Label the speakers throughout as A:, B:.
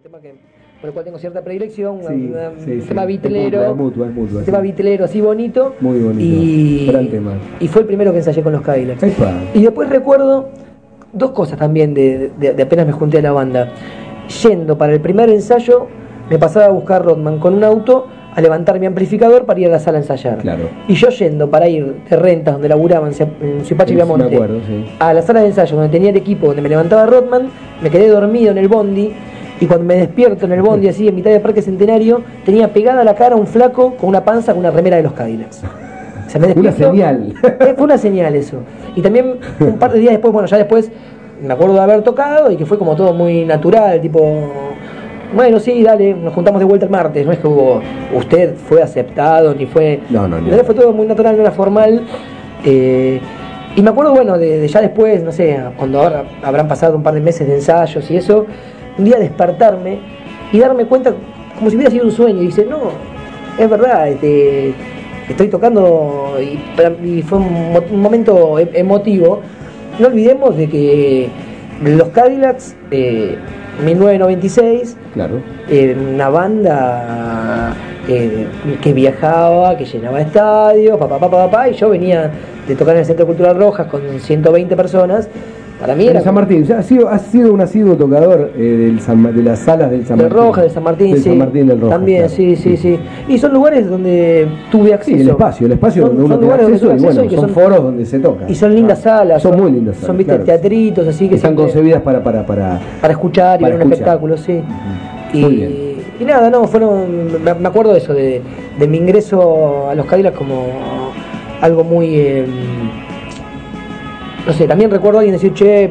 A: tema por el cual tengo cierta predilección,
B: Sí,
A: un tema vitlero,
B: es mutua,
A: un tema vitlero así bonito.
B: Muy bonito, gran tema.
A: Y fue el primero que ensayé con los Cadillacs.
B: Epa.
A: Y después recuerdo dos cosas también de apenas me junté a la banda. Yendo para el primer ensayo, me pasaba a buscar Rodman con un auto a levantar mi amplificador para ir a la sala a ensayar.
B: Claro.
A: Y yo yendo para ir de rentas donde laburaba en Suipacha y Viamonte,
B: me acuerdo, sí,
A: a la sala de ensayo donde tenía el equipo, donde me levantaba Rodman, me quedé dormido en el bondi. Y cuando me despierto en el bondi, así en mitad del Parque Centenario, tenía pegada a la cara un flaco con una panza con una remera de los Cadillacs. O sea, me
B: una
A: despierto,
B: señal.
A: fue una señal eso. Y también un par de días después, bueno, ya después me acuerdo de haber tocado y que fue como todo muy natural, tipo, bueno, sí, dale, nos juntamos de vuelta el martes. No es que usted fue aceptado, ni fue...
B: No.
A: Fue todo muy natural, no era formal. Y me acuerdo, bueno, de ya después, no sé, cuando ahora habrán pasado un par de meses de ensayos y eso, un día despertarme y darme cuenta como si hubiera sido un sueño. Y dice, no, es verdad, estoy tocando y fue un momento emotivo. No olvidemos de que los Cadillacs, 1996,
B: claro,
A: una banda que viajaba, que llenaba estadios, y yo venía de tocar en el Centro Cultural Rojas con 120 personas. Para mí era
B: San Martín, has sido un asiduo tocador de las salas del San Martín.
A: Del Rojas, de San Martín,
B: del
A: sí.
B: San Martín del Rojas,
A: también,
B: claro.
A: sí. Y son lugares donde tuve acceso.
B: Sí, el espacio donde uno tiene acceso, y bueno, son foros donde se toca.
A: Y son lindas salas.
B: Son muy lindas salas.
A: Son, viste,
B: claro,
A: teatritos, así que
B: están concebidas para
A: escuchar y ver un espectáculo, sí.
B: Muy bien.
A: Y nada, me acuerdo de eso, de mi ingreso a los Cadillacs como algo muy... no sé, también recuerdo a alguien decir, che,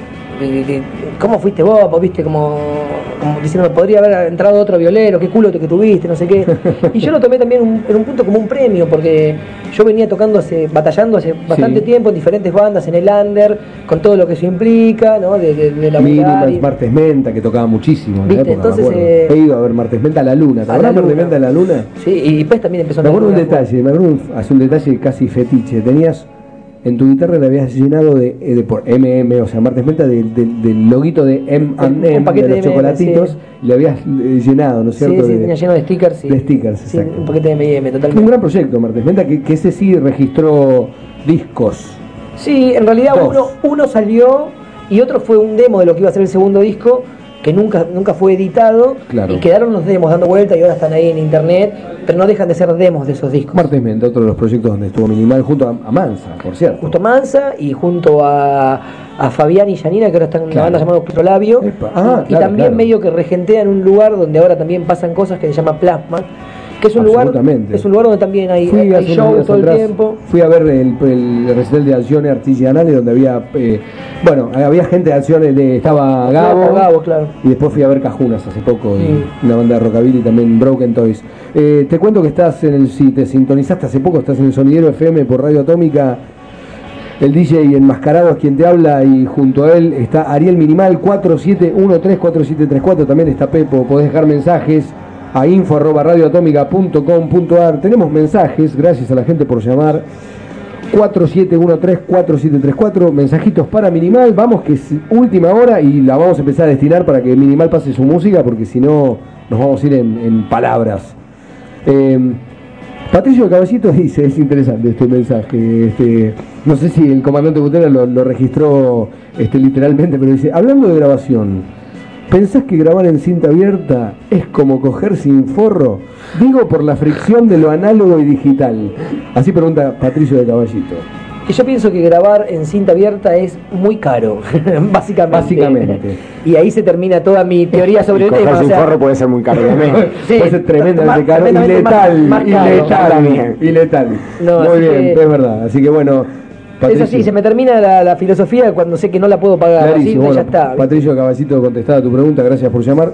A: ¿cómo fuiste vos? Viste, como diciendo, podría haber entrado otro violero, qué culo que tuviste, no sé qué. Y yo lo tomé también en un punto como un premio, porque yo venía batallando hace bastante tiempo en diferentes bandas, en el under, con todo lo que eso implica, ¿no? De la
B: Minimal, Martes Menta, que tocaba muchísimo.
A: ¿Viste?
B: Época,
A: entonces
B: he ido a ver Martes Menta a la Luna. ¿Te acuerdas Martes Menta a la Luna?
A: Sí, y después también empezó a...
B: Me acuerdo un detalle casi fetiche. Tenías... En tu guitarra le habías llenado por o sea, Martes Menta, del loguito de M&M, de los chocolatitos, sí. Le habías llenado, ¿no es cierto?
A: Sí, tenía lleno de stickers.
B: De stickers,
A: sí,
B: exacto.
A: Un paquete de M&M, totalmente.
B: Un gran proyecto, Martes Menta, que ese sí registró discos.
A: Sí, en realidad uno salió y otro fue un demo de lo que iba a ser el segundo disco, que nunca fue editado, claro. Y quedaron los demos dando vuelta y ahora están ahí en internet, pero no dejan de ser demos de esos discos.
B: Martes Menta, otro de los proyectos donde estuvo Minimal junto a Mansa, por cierto.
A: Justo a Mansa y junto a Fabián y Janina, que ahora están en una banda llamada Quinto Labio, y también medio que regentean un lugar donde ahora también pasan cosas que se llama Plasma, que es un lugar donde también hay shows todo el tiempo.
B: Fui a ver el recital de Acciones Artigianales, donde había gente de Acciones, estaba Gabo,
A: claro.
B: Y después fui a ver Cajunas hace poco, una banda de rockabilly también, Broken Toys. Te cuento que si te sintonizaste hace poco, estás en el Sonidero FM por Radio Atómica. El DJ enmascarado es quien te habla, y junto a él está Ariel Minimal, 47134734, también está Pepo. Podés dejar mensajes a info@radioatómica.com.ar. Tenemos mensajes, gracias a la gente por llamar. 47134734, mensajitos para Minimal. Vamos, que es última hora y la vamos a empezar a destinar para que Minimal pase su música, porque si no nos vamos a ir en palabras. Patricio Caballito dice, es interesante este mensaje, no sé si el comandante Gutera lo registró literalmente, pero dice, hablando de grabación, ¿pensás que grabar en cinta abierta es como coger sin forro? Digo, por la fricción de lo análogo y digital. Así pregunta Patricio de Caballito.
A: Y yo pienso que grabar en cinta abierta es muy caro, básicamente. Y ahí se termina toda mi teoría sobre el tema.
B: Coger sin forro puede ser muy caro también. Sí, puede ser tremendamente caro y letal. No, muy bien, es verdad. Así que bueno...
A: Patricio. Eso sí, se me termina la filosofía cuando sé que no la puedo pagar. Así,
B: bueno,
A: ya está.
B: Patricio Caballito, contestada tu pregunta, gracias por llamar.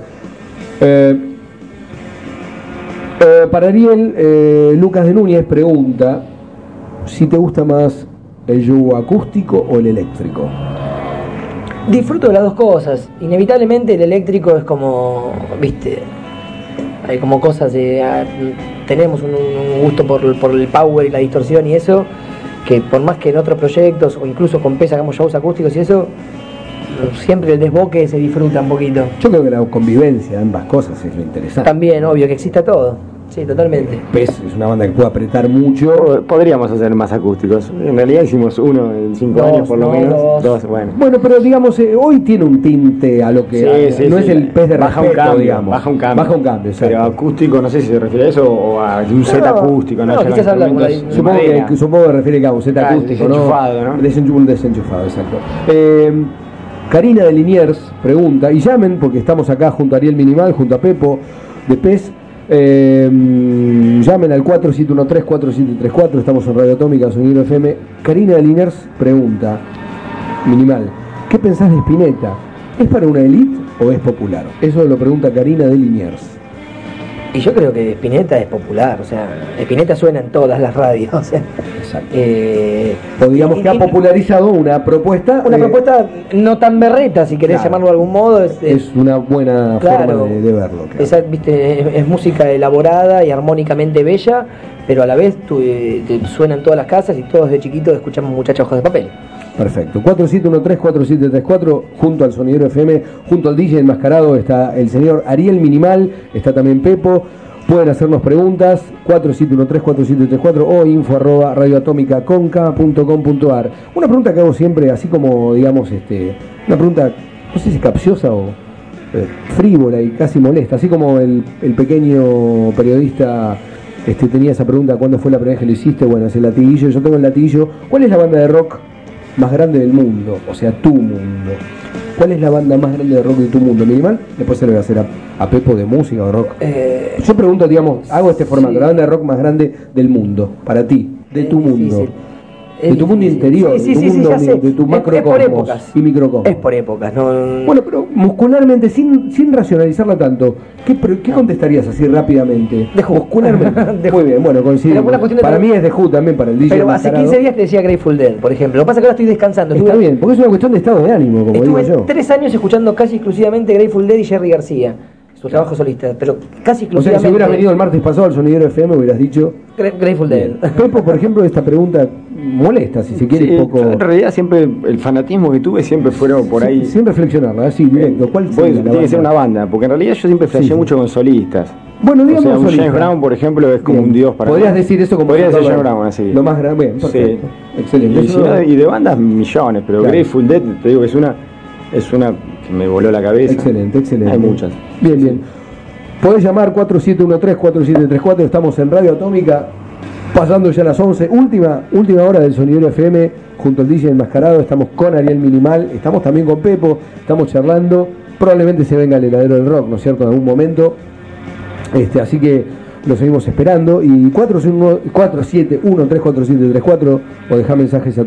B: Para Ariel, Lucas de Núñez pregunta si te gusta más el yugo acústico o el eléctrico.
A: Disfruto de las dos cosas. Inevitablemente el eléctrico es como, viste, hay como cosas tenemos un gusto por el power y la distorsión y eso, que por más que en otros proyectos o incluso con PES hagamos shows acústicos y eso, siempre el desboque se disfruta un poquito.
B: Yo creo que la convivencia de ambas cosas es lo interesante.
A: También, obvio, que exista todo. Sí, totalmente.
B: PES es una banda que puede apretar mucho.
C: Podríamos hacer más acústicos. En realidad hicimos uno en 5 años por lo menos. Dos, bueno.
B: Bueno, pero digamos, hoy tiene un tinte a lo que no es el PES de
C: baja
B: respeto,
C: un cambio,
B: digamos.
C: Baja un cambio.
B: Exacto.
C: Pero acústico, no sé si se refiere a eso o a un set acústico.
A: No, quizás habla como
B: supongo que refiere a un set acústico,
C: desenchufado, ¿no?
B: Desenchufado, exacto. Karina de Liniers pregunta, y llamen porque estamos acá junto a Ariel Minimal, junto a Pepo de PES. Llamen al 4713-4734, estamos en Radio Atómica, Sonido FM. Karina de Liniers pregunta, Minimal, ¿qué pensás de Spinetta? ¿Es para una élite o es popular? Eso lo pregunta Karina de Liniers.
A: Y yo creo que Spinetta es popular, o sea, Spinetta suena en todas las radios, o sea,
B: exacto. O digamos que ha popularizado una propuesta.
A: Una propuesta no tan berreta, si querés llamarlo de algún modo.
B: Es una buena forma de verlo. Claro.
A: Esa, viste, es música elaborada y armónicamente bella, pero a la vez suena en todas las casas y todos de chiquitos escuchamos Muchachos Ojos de Papel.
B: Perfecto. 4713-4734, junto al Sonidero FM, junto al DJ enmascarado está el señor Ariel Minimal, está también Pepo. Pueden hacernos preguntas, 4713-4734 o info@radioatomicaconca.com.ar. Una pregunta que hago siempre, así como, digamos, una pregunta, no sé si capciosa o frívola y casi molesta, así como el pequeño periodista tenía esa pregunta, ¿cuándo fue la primera vez que lo hiciste? Bueno, es el latiguillo, yo tengo el latiguillo. ¿Cuál es la banda de rock más grande del mundo? O sea, tu mundo. ¿Cuál es la banda más grande de rock de tu mundo? Minimal, después se lo voy a hacer a Pepo de música o rock. Yo pregunto, digamos, hago este formato, la banda de rock más grande del mundo, para ti, de tu mundo. De tu mundo interior, de tu macrocosmos y microcosmos.
A: Es por épocas, ¿no?
B: Bueno, pero muscularmente, sin racionalizarla tanto, ¿qué contestarías así rápidamente?
A: The Who.
B: Muscularmente. Muy bien, bueno, coincidimos. Para mí es The Who también, para el DJ.
A: Pero hace 15 días te decía Grateful Dead, por ejemplo. Lo que pasa es que ahora estoy descansando.
B: Está bien, porque es una cuestión de estado de ánimo, como digo yo.
A: Estuve 3 años escuchando casi exclusivamente Grateful Dead y Jerry García, su trabajo solista, pero casi exclusivamente.
B: O sea, si hubieras venido el martes pasado al Sonidero FM hubieras dicho
A: Grateful Dead.
B: Pepo, por ejemplo, esta pregunta molesta, si se quiere, un poco.
C: En realidad siempre el fanatismo que tuve siempre fueron por ahí.
B: Sin reflexionarla, así directo. ¿Cuál
C: tiene que ser una banda? Porque en realidad yo siempre flasheé mucho con solistas.
B: Bueno, digamos,
C: o sea, un James Brown, por ejemplo, es como un dios para
B: podrías decir eso como
C: podría decir James Brown, así.
B: Lo más grande, bien, perfecto. Excelente.
C: Y de bandas millones, pero Grateful Dead, te digo que es una que me voló la cabeza.
B: Excelente.
C: Hay muchas.
B: Bien. Podés llamar 4713-4734, estamos en Radio Atómica, pasando ya las 11, última hora del Sonidero FM, junto al DJ enmascarado, estamos con Ariel Minimal, estamos también con Pepo, estamos charlando, probablemente se venga el heladero del rock, ¿no es cierto?, en algún momento, así que lo seguimos esperando, y 47134734, o dejá mensajes a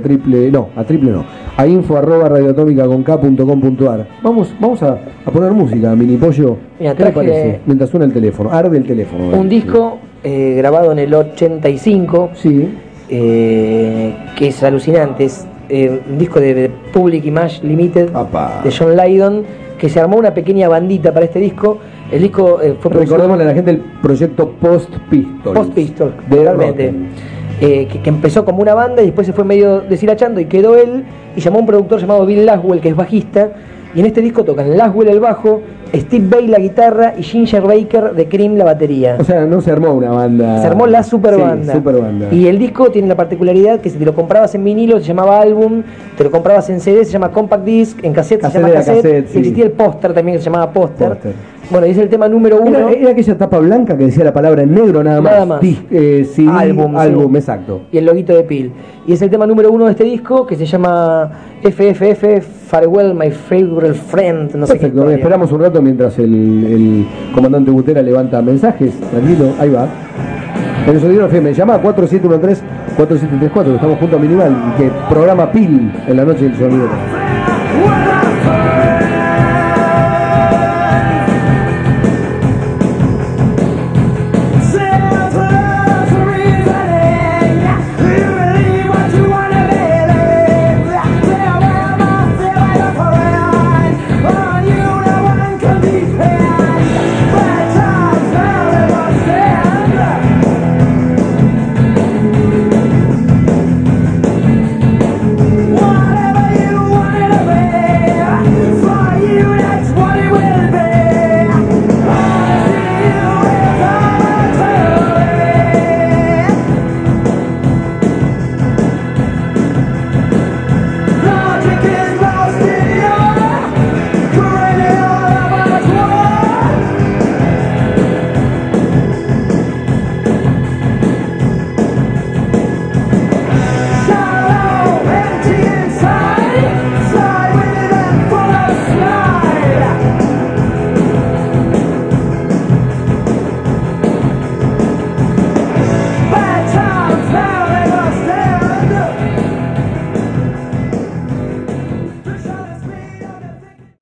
B: info@radioatomica.com.ar. Vamos a poner música, Mini Pollo.
A: Mira,
B: ¿Qué le parece? Mientras suena el teléfono, arde el teléfono.
A: Un disco grabado en el 85,
B: sí.
A: Que es alucinante, es un disco de Public Image Limited, de John Lydon, que se armó una pequeña bandita para este disco. El disco fue
B: recordémosle a la gente el proyecto Post Pistols,
A: realmente, que empezó como una banda y después se fue medio deshilachando y quedó él, y llamó a un productor llamado Bill Laswell, que es bajista, y en este disco tocan Laswell el bajo, Steve Vai la guitarra y Ginger Baker de Cream la batería.
B: O sea, no se armó una banda,
A: se armó la super banda. Y el disco tiene la particularidad que si te lo comprabas en vinilo se llamaba álbum, te lo comprabas en CD se llama compact disc, en cassette se llama cassette, y existía el póster también que se llamaba póster. Bueno, y es el tema número 1.
B: Era aquella tapa blanca que decía la palabra en negro nada más. CD, álbum, exacto.
A: Y el loguito de Peel. Y es el tema número 1 de este disco que se llama FFF, Farewell My Favorite Friend. No sé.
B: Perfecto, esperamos un rato mientras el comandante Butera levanta mensajes. Tranquilo, ahí va. En el Sonidero FM, llama 4713-4734, que estamos junto a Minimal, que programa Peel en la noche del Sonidero.